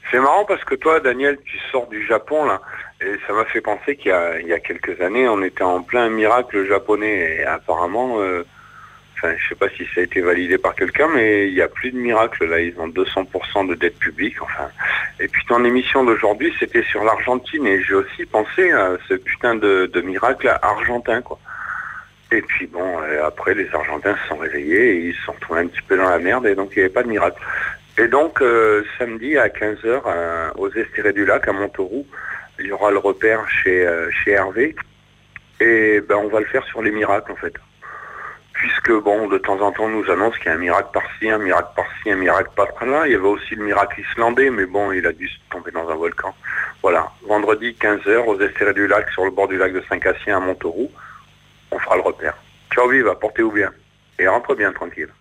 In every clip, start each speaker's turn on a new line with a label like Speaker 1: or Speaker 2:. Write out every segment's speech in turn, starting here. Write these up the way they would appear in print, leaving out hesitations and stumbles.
Speaker 1: C'est marrant parce que toi, Daniel, tu sors du Japon, là, et ça m'a fait penser il y a quelques années, on était en plein miracle japonais, et apparemment, enfin, je sais pas si ça a été validé par quelqu'un, mais il n'y a plus de miracle, là, ils ont 200% de dette publique, enfin. Et puis ton émission d'aujourd'hui, c'était sur l'Argentine, et j'ai aussi pensé à ce putain de miracle argentin, quoi. Et puis bon, après, les Argentins se sont réveillés, et ils se sont retrouvés un petit peu dans la merde, et donc il n'y avait pas de miracle. Et donc, samedi à 15h, aux Estérés du Lac, à Montauroux, il y aura le repère chez Hervé. Et ben, on va le faire sur les miracles, en fait. Puisque, bon, de temps en temps, on nous annonce qu'il y a un miracle par-ci, un miracle par-ci, un miracle par-là. Il y avait aussi le miracle islandais, mais bon, il a dû tomber dans un volcan. Voilà, vendredi 15h, aux Estérés du Lac, sur le bord du lac de Saint-Cassien, à Montauroux, on fera le repère. Ciao, viva, portez-vous bien. Et rentre bien, tranquille.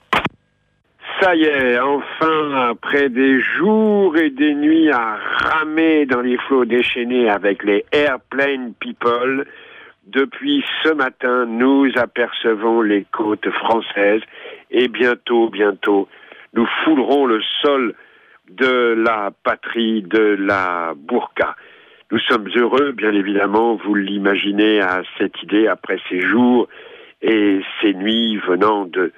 Speaker 2: Ça y est, enfin, après des jours et des nuits à ramer dans les flots déchaînés avec les Airplane People, depuis ce matin, nous apercevons les côtes françaises et bientôt, nous foulerons le sol de la patrie de la burqa. Nous sommes heureux, bien évidemment, vous l'imaginez, à cette idée, après ces jours et ces nuits venant de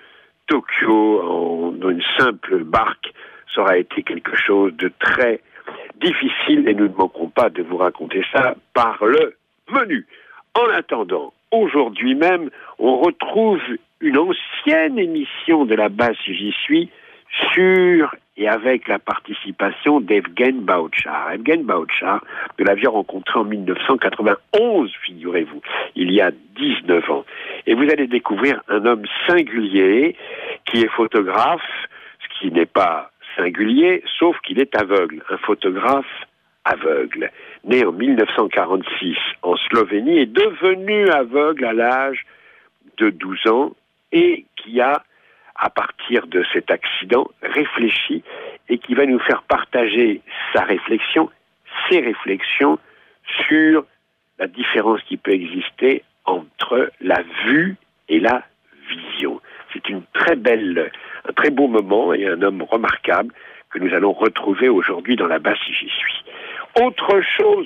Speaker 2: Tokyo dans une simple barque, ça aura été quelque chose de très difficile et nous ne manquerons pas de vous raconter ça par le menu. En attendant, aujourd'hui même, on retrouve une ancienne émission de la base J'y suis sur et avec la participation d'Evgen Baochar. Evgen Baochar, nous l'avions rencontré en 1991, figurez-vous, il y a 19 ans. Et vous allez découvrir un homme singulier qui est photographe, ce qui n'est pas singulier, sauf qu'il est aveugle, un photographe aveugle, né en 1946 en Slovénie et devenu aveugle à l'âge de 12 ans et qui a, à partir de cet accident, réfléchi et qui va nous faire partager sa réflexion, ses réflexions sur la différence qui peut exister entre la vue et la vision. C'est un très beau moment et un homme remarquable que nous allons retrouver aujourd'hui dans la base si j'y suis. Autre chose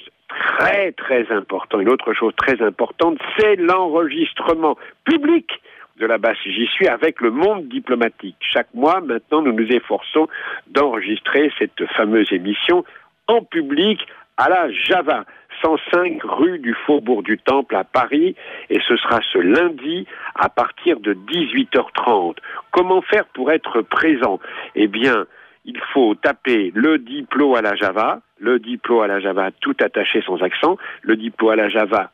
Speaker 2: une autre chose très importante, c'est l'enregistrement public de la base si j'y suis avec le monde diplomatique. Chaque mois, maintenant, nous nous efforçons d'enregistrer cette fameuse émission en public à la Java, 105 rue du Faubourg du Temple à Paris, et ce sera ce lundi à partir de 18h30. Comment faire pour être présent ? Eh bien, il faut taper le Diplo à la Java tout attaché sans accent, le Diplo à la Java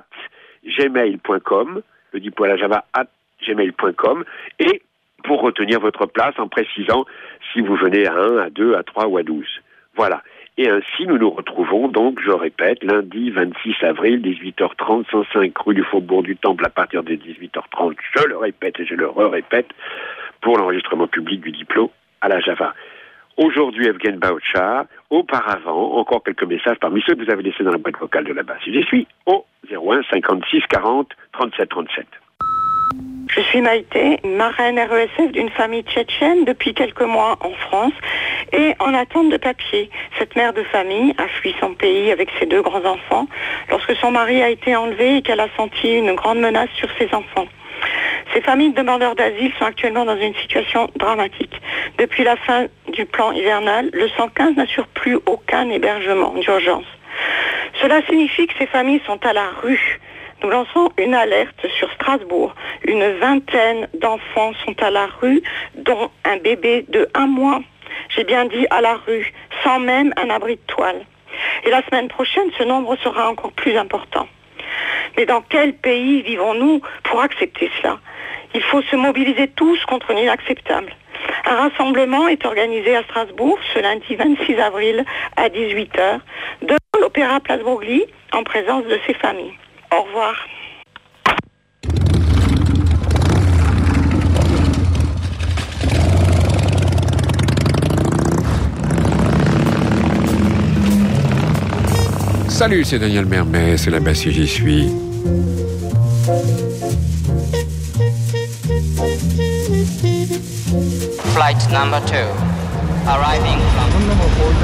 Speaker 2: @gmail.com, le Diplo à la Java @gmail.com, et pour retenir votre place en précisant si vous venez à 1, à 2, à 3 ou à 12. Voilà. Et ainsi, nous nous retrouvons donc, je répète, lundi 26 avril, 18h30, 105 rue du Faubourg du Temple à partir de 18h30, je le répète et je le répète, pour l'enregistrement public du Diplo à la Java. Aujourd'hui, Evgen Baochar. Auparavant, encore quelques messages parmi ceux que vous avez laissés dans la boîte vocale de la base. Je suis au 01 56 40 37 37.
Speaker 3: Je suis Maïté, marraine RESF d'une famille tchétchène depuis quelques mois en France et en attente de papier. Cette mère de famille a fui son pays avec ses 2 grands-enfants lorsque son mari a été enlevé et qu'elle a senti une grande menace sur ses enfants. Ces familles de demandeurs d'asile sont actuellement dans une situation dramatique. Depuis la fin du plan hivernal, le 115 n'assure plus aucun hébergement d'urgence. Cela signifie que ces familles sont à la rue. Nous lançons une alerte sur Strasbourg. Une vingtaine d'enfants sont à la rue, dont un bébé de 1 mois. J'ai bien dit à la rue, sans même un abri de toile. Et la semaine prochaine, ce nombre sera encore plus important. Mais dans quel pays vivons-nous pour accepter cela ? Il faut se mobiliser tous contre l'inacceptable. Un rassemblement est organisé à Strasbourg ce lundi 26 avril à 18h devant l'Opéra Place Broglie en présence de ses familles. Au revoir.
Speaker 4: Salut, c'est Daniel Mermet, c'est la base si j'y suis.
Speaker 5: Flight number 2, arriving from